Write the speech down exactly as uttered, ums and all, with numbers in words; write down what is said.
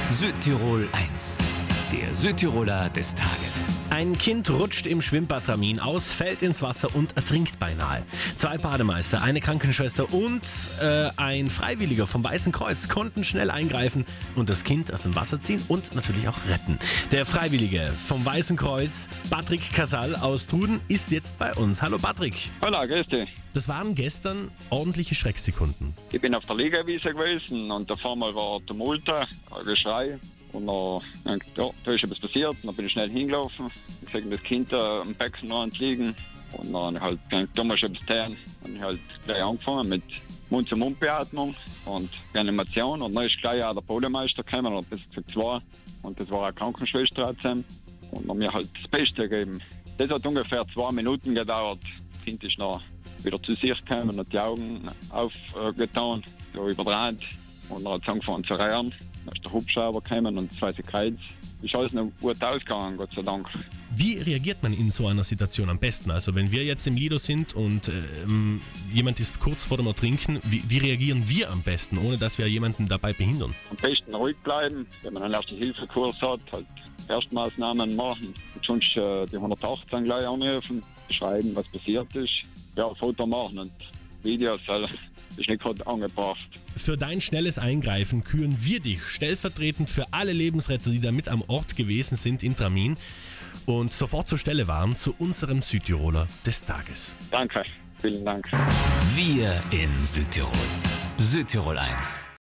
Südtirol eins. Der Südtiroler des Tages. Ein Kind rutscht im Schwimmbadtermin aus, fällt ins Wasser und ertrinkt beinahe. Zwei Bademeister, eine Krankenschwester und äh, ein Freiwilliger vom Weißen Kreuz konnten schnell eingreifen und das Kind aus dem Wasser ziehen und natürlich auch retten. Der Freiwillige vom Weißen Kreuz, Patrick Casal aus Truden, ist jetzt bei uns. Hallo Patrick. Hallo, grüß dich. Das waren gestern ordentliche Schrecksekunden. Ich bin auf der Liegewiese gewesen und auf einmal war Tumult, ein Geschrei. Und dann, ja, da ist etwas passiert. Dann bin ich schnell hingelaufen. Ich sehe das Kind äh, am Beckenrand liegen. Und dann halt, da muss ich etwas tun. Dann habe ich halt gleich angefangen mit Mund-zu-Mund-Beatmung und Reanimation. Und dann ist gleich auch der Bademeister gekommen, oder besser gesagt zwei. Und das war eine Krankenschwester. Und dann haben wir halt das Beste gegeben. Das hat ungefähr zwei Minuten gedauert. Das Kind ist noch wieder zu sich gekommen und hat die Augen aufgetan, so überdreht. Und dann hat es angefangen zu rehren. Dann ist der Hubschrauber gekommen und zwei Sekunden. Ist alles noch gut ausgegangen, Gott sei Dank. Wie reagiert man in so einer Situation am besten? Also wenn wir jetzt im Lido sind und ähm, jemand ist kurz vor dem Ertrinken, wie, wie reagieren wir am besten, ohne dass wir jemanden dabei behindern? Am besten ruhig bleiben, wenn man einen Erste-Hilfe-Kurs hat, halt Erstmaßnahmen machen und sonst äh, die hundertachtzehn gleich anrufen, schreiben, was passiert ist. Ja, Foto machen und Videos, also, ist nicht gerade angebracht. Für dein schnelles Eingreifen küren wir dich stellvertretend für alle Lebensretter, die da mit am Ort gewesen sind in Tramin und sofort zur Stelle waren, zu unserem Südtiroler des Tages. Danke, vielen Dank. Wir in Südtirol. Südtirol eins.